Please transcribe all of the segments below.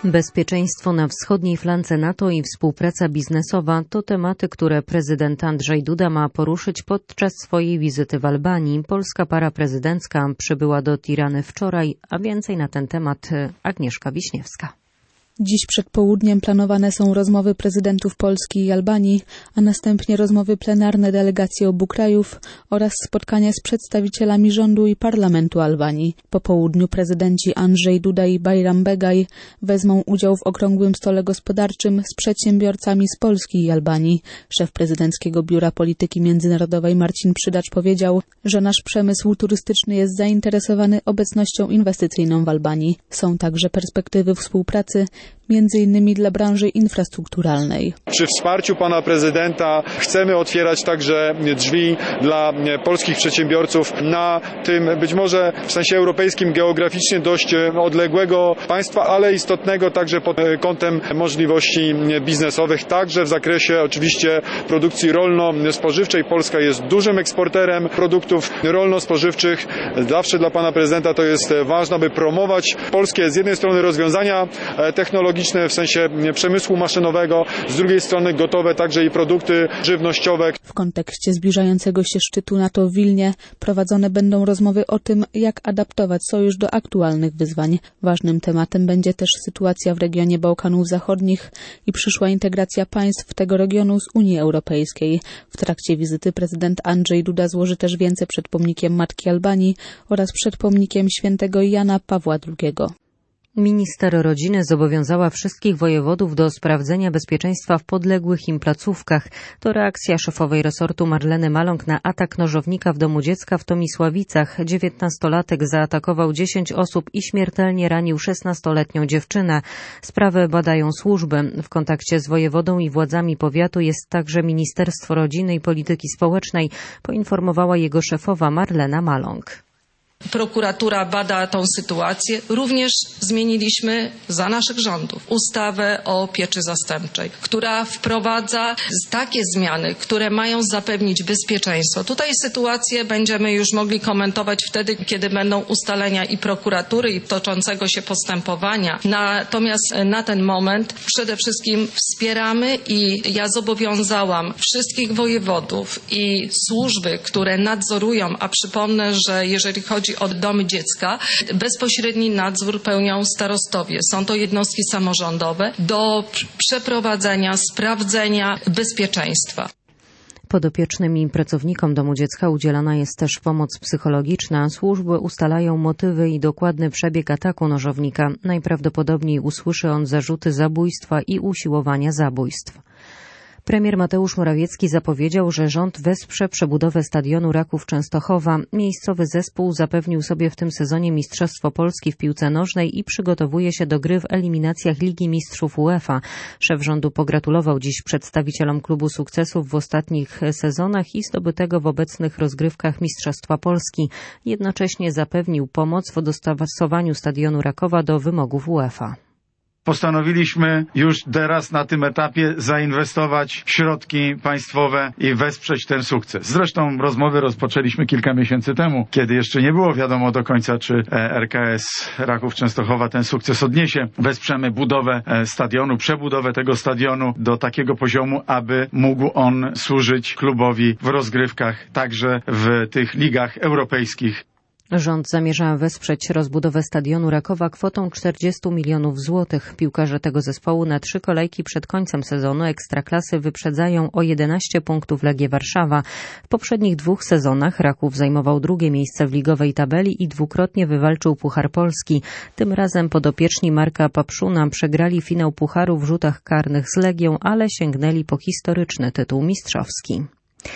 Bezpieczeństwo na wschodniej flance NATO i współpraca biznesowa to tematy, które prezydent Andrzej Duda ma poruszyć podczas swojej wizyty w Albanii. Polska para prezydencka przybyła do Tirany wczoraj, a więcej na ten temat Agnieszka Wiśniewska. Dziś przed południem planowane są rozmowy prezydentów Polski i Albanii, a następnie rozmowy plenarne delegacji obu krajów oraz spotkania z przedstawicielami rządu i parlamentu Albanii. Po południu prezydenci Andrzej Duda i Bajram Begaj wezmą udział w okrągłym stole gospodarczym z przedsiębiorcami z Polski i Albanii. Szef prezydenckiego Biura Polityki Międzynarodowej Marcin Przydacz powiedział, że nasz przemysł turystyczny jest zainteresowany obecnością inwestycyjną w Albanii. Są także perspektywy współpracy, między innymi dla branży infrastrukturalnej. Przy wsparciu pana prezydenta chcemy otwierać także drzwi dla polskich przedsiębiorców na tym być może w sensie europejskim geograficznie dość odległego państwa, ale istotnego także pod kątem możliwości biznesowych, także w zakresie oczywiście produkcji rolno-spożywczej. Polska jest dużym eksporterem produktów rolno-spożywczych. Zawsze dla pana prezydenta to jest ważne, aby promować polskie z jednej strony rozwiązania technologiczne w sensie przemysłu maszynowego, z drugiej strony gotowe także i produkty żywnościowe. W kontekście zbliżającego się szczytu NATO w Wilnie prowadzone będą rozmowy o tym, jak adaptować sojusz do aktualnych wyzwań. Ważnym tematem będzie też sytuacja w regionie Bałkanów Zachodnich i przyszła integracja państw tego regionu z Unii Europejskiej. W trakcie wizyty prezydent Andrzej Duda złoży też wieńce przed pomnikiem Matki Albanii oraz przed pomnikiem świętego Jana Pawła II. Minister rodziny zobowiązała wszystkich wojewodów do sprawdzenia bezpieczeństwa w podległych im placówkach. To reakcja szefowej resortu Marleny Maląg na atak nożownika w domu dziecka w Tomisławicach. 19-latek zaatakował 10 osób i śmiertelnie ranił 16-letnią dziewczynę. Sprawę badają służby. W kontakcie z wojewodą i władzami powiatu jest także Ministerstwo Rodziny i Polityki Społecznej, poinformowała jego szefowa Marlena Maląg. Prokuratura bada tą sytuację. Również zmieniliśmy za naszych rządów ustawę o pieczy zastępczej, która wprowadza takie zmiany, które mają zapewnić bezpieczeństwo. Tutaj sytuację będziemy już mogli komentować wtedy, kiedy będą ustalenia i prokuratury, i toczącego się postępowania. Natomiast na ten moment przede wszystkim wspieramy i ja zobowiązałam wszystkich wojewodów i służby, które nadzorują, a przypomnę, że jeżeli chodzi o domy dziecka, bezpośredni nadzór pełnią starostowie. Są to jednostki samorządowe do przeprowadzenia, sprawdzenia bezpieczeństwa. Podopiecznym i pracownikom domu dziecka udzielana jest też pomoc psychologiczna. Służby ustalają motywy i dokładny przebieg ataku nożownika. Najprawdopodobniej usłyszy on zarzuty zabójstwa i usiłowania zabójstw. Premier Mateusz Morawiecki zapowiedział, że rząd wesprze przebudowę stadionu Raków Częstochowa. Miejscowy zespół zapewnił sobie w tym sezonie Mistrzostwo Polski w piłce nożnej i przygotowuje się do gry w eliminacjach Ligi Mistrzów UEFA. Szef rządu pogratulował dziś przedstawicielom klubu sukcesów w ostatnich sezonach i zdobytego w obecnych rozgrywkach Mistrzostwa Polski. Jednocześnie zapewnił pomoc w dostosowaniu stadionu Rakowa do wymogów UEFA. Postanowiliśmy już teraz na tym etapie zainwestować w środki państwowe i wesprzeć ten sukces. Zresztą rozmowy rozpoczęliśmy kilka miesięcy temu, kiedy jeszcze nie było wiadomo do końca, czy RKS Raków Częstochowa ten sukces odniesie. Wesprzemy budowę stadionu, przebudowę tego stadionu do takiego poziomu, aby mógł on służyć klubowi w rozgrywkach, także w tych ligach europejskich. Rząd zamierza wesprzeć rozbudowę stadionu Rakowa kwotą 40 milionów złotych. Piłkarze tego zespołu na 3 kolejki przed końcem sezonu Ekstraklasy wyprzedzają o 11 punktów Legię Warszawa. W poprzednich 2 sezonach Raków zajmował 2. miejsce w ligowej tabeli i dwukrotnie wywalczył Puchar Polski. Tym razem podopieczni Marka Papszuna przegrali finał Pucharu w rzutach karnych z Legią, ale sięgnęli po historyczny tytuł mistrzowski.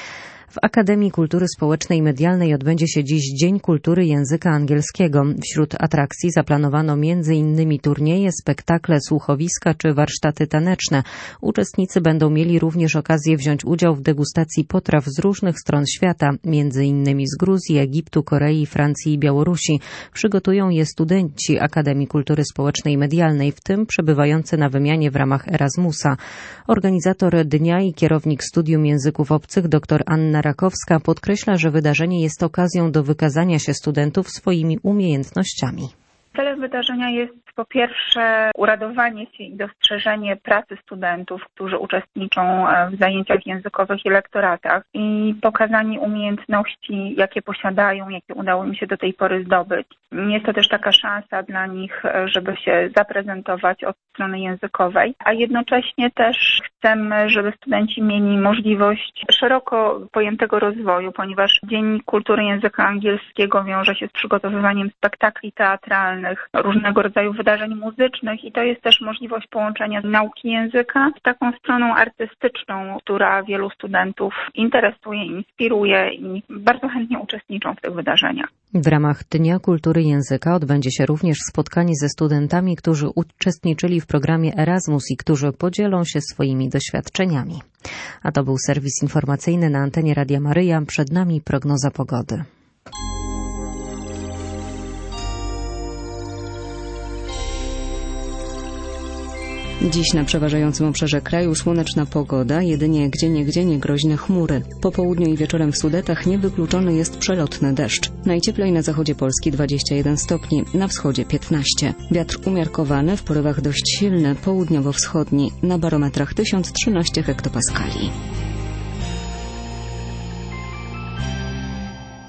W Akademii Kultury Społecznej i Medialnej odbędzie się dziś Dzień Kultury Języka Angielskiego. Wśród atrakcji zaplanowano m.in. turnieje, spektakle, słuchowiska czy warsztaty taneczne. Uczestnicy będą mieli również okazję wziąć udział w degustacji potraw z różnych stron świata, m.in. z Gruzji, Egiptu, Korei, Francji i Białorusi. Przygotują je studenci Akademii Kultury Społecznej i Medialnej, w tym przebywający na wymianie w ramach Erasmusa. Organizator dnia i kierownik Studium Języków Obcych dr Anna Rakowska podkreśla, że wydarzenie jest okazją do wykazania się studentów swoimi umiejętnościami. Celem wydarzenia jest Po pierwsze, uradowanie się i dostrzeżenie pracy studentów, którzy uczestniczą w zajęciach językowych i lektoratach i pokazanie umiejętności, jakie posiadają, jakie udało im się do tej pory zdobyć. Jest to też taka szansa dla nich, żeby się zaprezentować od strony językowej, a jednocześnie też chcemy, żeby studenci mieli możliwość szeroko pojętego rozwoju, ponieważ Dzień Kultury Języka Angielskiego wiąże się z przygotowywaniem spektakli teatralnych, różnego rodzaju wydarzeń muzycznych i to jest też możliwość połączenia nauki języka z taką stroną artystyczną, która wielu studentów interesuje, inspiruje i bardzo chętnie uczestniczą w tych wydarzeniach. W ramach Dnia Kultury Języka odbędzie się również spotkanie ze studentami, którzy uczestniczyli w programie Erasmus i którzy podzielą się swoimi doświadczeniami. A to był serwis informacyjny na antenie Radia Maryja. Przed nami prognoza pogody. Dziś na przeważającym obszarze kraju słoneczna pogoda, jedynie gdzieniegdzie niegroźne chmury. Po południu i wieczorem w Sudetach niewykluczony jest przelotny deszcz. Najcieplej na zachodzie Polski 21 stopni, na wschodzie 15. Wiatr umiarkowany, w porywach dość silny, południowo-wschodni, na barometrach 1013 hektopaskali.